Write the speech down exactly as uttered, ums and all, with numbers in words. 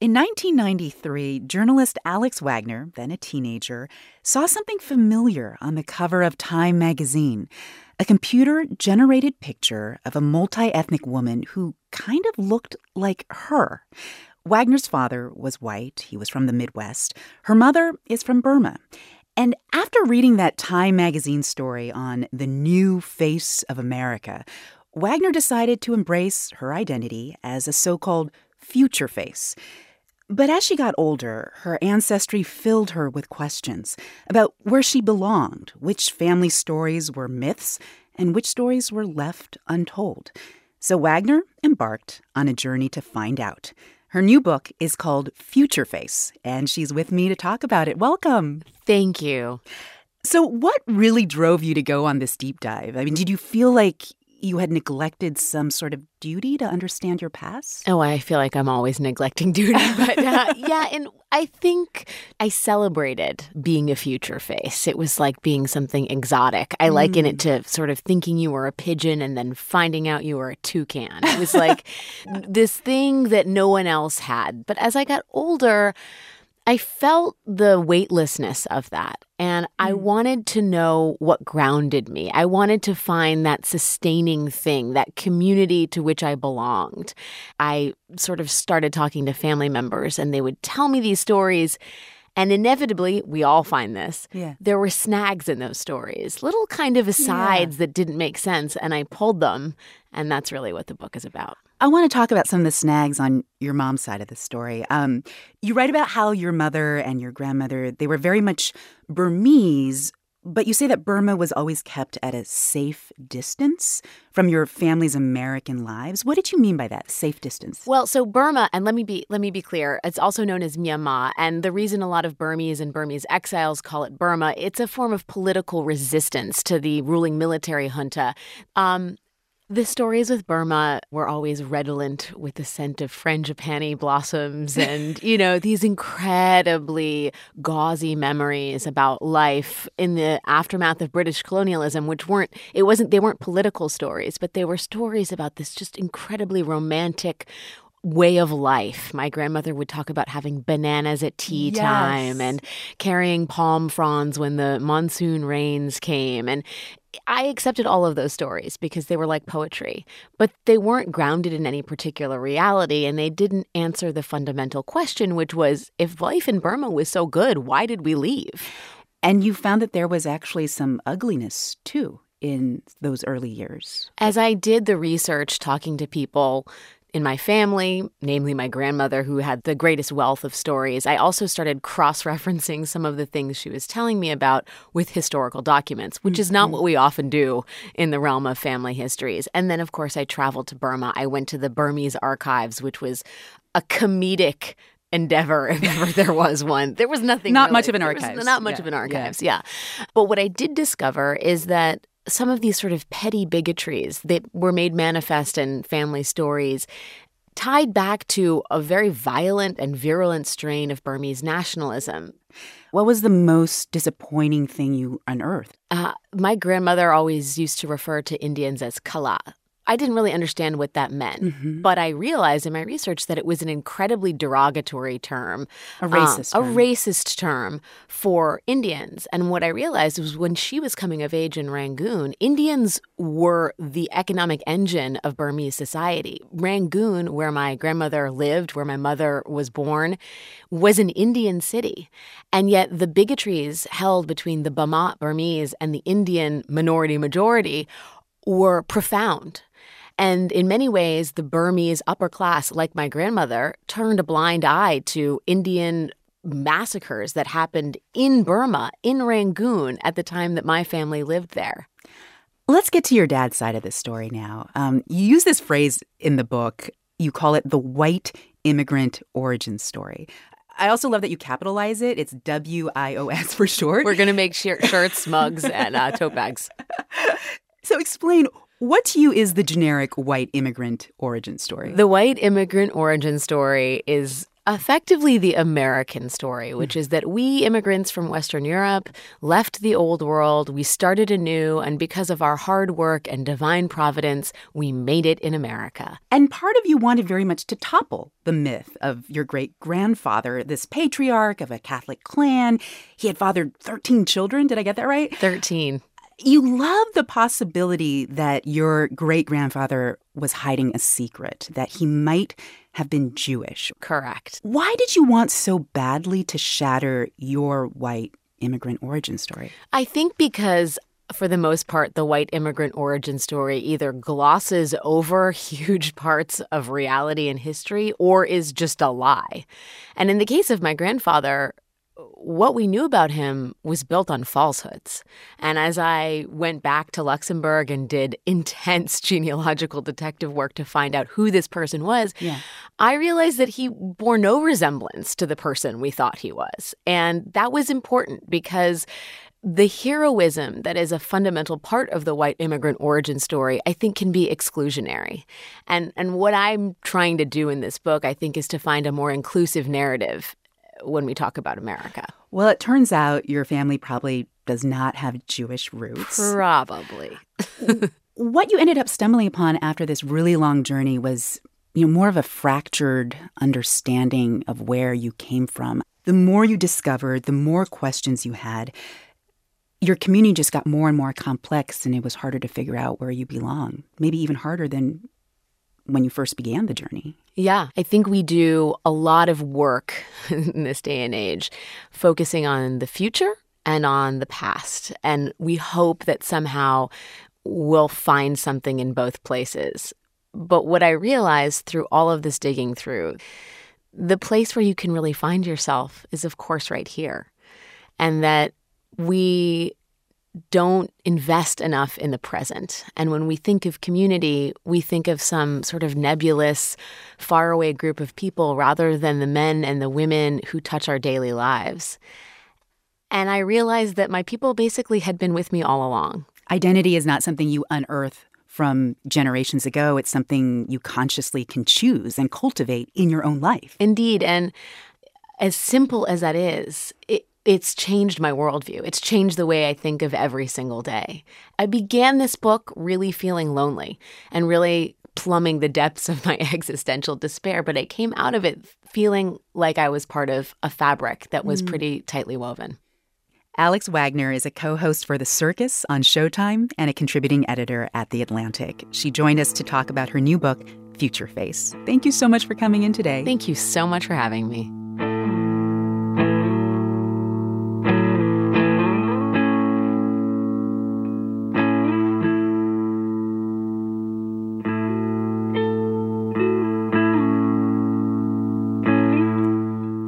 In nineteen ninety-three, journalist Alex Wagner, then a teenager, saw something familiar on the cover of Time magazine, a computer-generated picture of a multi-ethnic woman who kind of looked like her. Wagner's father was white. He was from the Midwest. Her mother is from Burma. And after reading that Time magazine story on the new face of America, Wagner decided to embrace her identity as a so-called future face. But as she got older, her ancestry filled her with questions about where she belonged, which family stories were myths, and which stories were left untold. So Wagner embarked on a journey to find out. Her new book is called Future Face, and she's with me to talk about it. Welcome. Thank you. So what really drove you to go on this deep dive? I mean, did you feel like you had neglected some sort of duty to understand your past? Oh, I feel like I'm always neglecting duty. But uh, yeah, and I think I celebrated being a future face. It was like being something exotic. I mm. liken it to sort of thinking you were a pigeon and then finding out you were a toucan. It was like this thing that no one else had. But as I got older, I felt the weightlessness of that, and I mm. wanted to know what grounded me. I wanted to find that sustaining thing, that community to which I belonged. I sort of started talking to family members, and they would tell me these stories, and inevitably, we all find this, yeah. there were snags in those stories, little kind of asides yeah. that didn't make sense, and I pulled them, and that's really what the book is about. I want to talk about some of the snags on your mom's side of the story. Um, you write about how your mother and your grandmother, they were very much Burmese, but you say that Burma was always kept at a safe distance from your family's American lives. What did you mean by that, safe distance? Well, so Burma, and let me be let me be clear, it's also known as Myanmar, and the reason a lot of Burmese and Burmese exiles call it Burma, it's a form of political resistance to the ruling military junta. Um, The stories with Burma were always redolent with the scent of frangipani blossoms and, you know, these incredibly gauzy memories about life in the aftermath of British colonialism, which weren't, it wasn't, they weren't political stories, but they were stories about this just incredibly romantic way of life. My grandmother would talk about having bananas at tea yes. time and carrying palm fronds when the monsoon rains came. And I accepted all of those stories because they were like poetry, but they weren't grounded in any particular reality, and they didn't answer the fundamental question, which was, if life in Burma was so good, why did we leave? And you found that there was actually some ugliness, too, in those early years. As I did the research, talking to people in my family, namely my grandmother, who had the greatest wealth of stories, I also started cross-referencing some of the things she was telling me about with historical documents, which mm-hmm. is not what we often do in the realm of family histories. And then, of course, I traveled to Burma. I went to the Burmese archives, which was a comedic endeavor, if ever there was one. There was nothing Not really. much of an There archives. was not much yeah. of an archives, yeah. yeah. But what I did discover is that some of these sort of petty bigotries that were made manifest in family stories tied back to a very violent and virulent strain of Burmese nationalism. What was the most disappointing thing you unearthed? Uh, my grandmother always used to refer to Indians as kala. I didn't really understand what that meant, mm-hmm. but I realized in my research that it was an incredibly derogatory term. A racist uh, term. A racist term for Indians. And what I realized was when she was coming of age in Rangoon, Indians were the economic engine of Burmese society. Rangoon, where my grandmother lived, where my mother was born, was an Indian city. And yet the bigotries held between the Bamar Burmese and the Indian minority majority were profound. And in many ways, the Burmese upper class, like my grandmother, turned a blind eye to Indian massacres that happened in Burma, in Rangoon, at the time that my family lived there. Let's get to your dad's side of this story now. Um, you use this phrase in the book. You call it the white immigrant origin story. I also love that you capitalize it. It's W I O S for short. We're going to make shir- shirts, mugs, and uh, tote bags. So explain, what to you is the generic white immigrant origin story? The white immigrant origin story is effectively the American story, which is that we immigrants from Western Europe left the old world, we started anew, and because of our hard work and divine providence, we made it in America. And part of you wanted very much to topple the myth of your great-grandfather, this patriarch of a Catholic clan. He had fathered thirteen children. Did I get that right? thirteen. You love the possibility that your great-grandfather was hiding a secret, that he might have been Jewish. Correct. Why did you want so badly to shatter your white immigrant origin story? I think because, for the most part, the white immigrant origin story either glosses over huge parts of reality and history or is just a lie. And in the case of my grandfather, what we knew about him was built on falsehoods. And as I went back to Luxembourg and did intense genealogical detective work to find out who this person was, yeah. I realized that he bore no resemblance to the person we thought he was. And that was important because the heroism that is a fundamental part of the white immigrant origin story, I think, can be exclusionary. And, and what I'm trying to do in this book, I think, is to find a more inclusive narrative when we talk about America. Well, it turns out your family probably does not have Jewish roots. Probably. What you ended up stumbling upon after this really long journey was, you know, more of a fractured understanding of where you came from. The more you discovered, the more questions you had. Your community just got more and more complex, and it was harder to figure out where you belong. Maybe even harder than when you first began the journey. Yeah, I think we do a lot of work in this day and age focusing on the future and on the past. And we hope that somehow we'll find something in both places. But what I realized through all of this digging through, the place where you can really find yourself is, of course, right here. And that we don't invest enough in the present. And when we think of community, we think of some sort of nebulous, faraway group of people rather than the men and the women who touch our daily lives. And I realized that my people basically had been with me all along. Identity is not something you unearth from generations ago. It's something you consciously can choose and cultivate in your own life. Indeed. And as simple as that is, it It's changed my worldview. It's changed the way I think of every single day. I began this book really feeling lonely and really plumbing the depths of my existential despair, but I came out of it feeling like I was part of a fabric that was mm. pretty tightly woven. Alex Wagner is a co-host for The Circus on Showtime and a contributing editor at The Atlantic. She joined us to talk about her new book, Future Face. Thank you so much for coming in today. Thank you so much for having me.